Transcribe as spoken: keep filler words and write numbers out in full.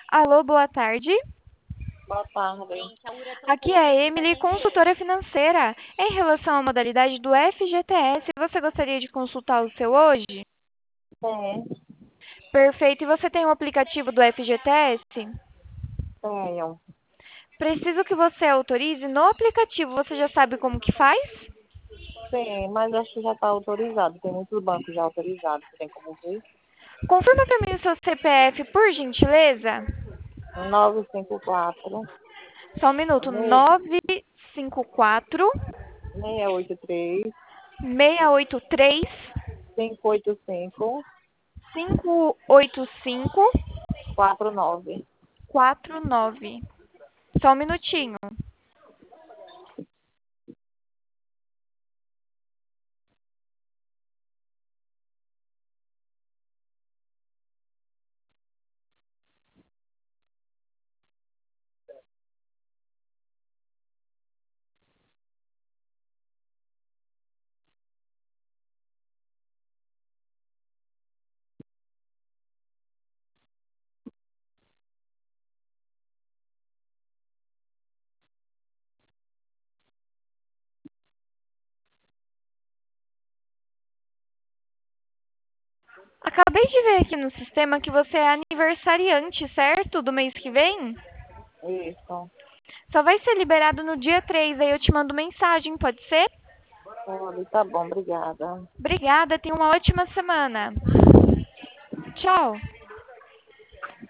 Alô, boa tarde. Boa tarde. Aqui é a Emily, consultora financeira. Em relação à modalidade do F G T S, você gostaria de consultar o seu hoje? Sim, Perfeito. E você tem o aplicativo do F G T S? tenho. Preciso que você autorize no aplicativo. Você já sabe como que faz? Sim, mas acho que já está autorizado. Tem muitos bancos já autorizados. Tem como ver? Confirma para mim o seu C P F, por gentileza. nove cinco quatro, Só um minuto. seis nove cinco quatro, oito três, seis oito três, cinco oito cinco, cinco oito cinco, quatro nove. quatro nove. Só um minutinho. Acabei de ver aqui no sistema que você é aniversariante, certo? Do mês que vem? Isso. Só vai ser liberado no dia três, aí eu te mando mensagem, pode ser? Pode, tá bom, obrigada. Obrigada, tenha uma ótima semana. Tchau.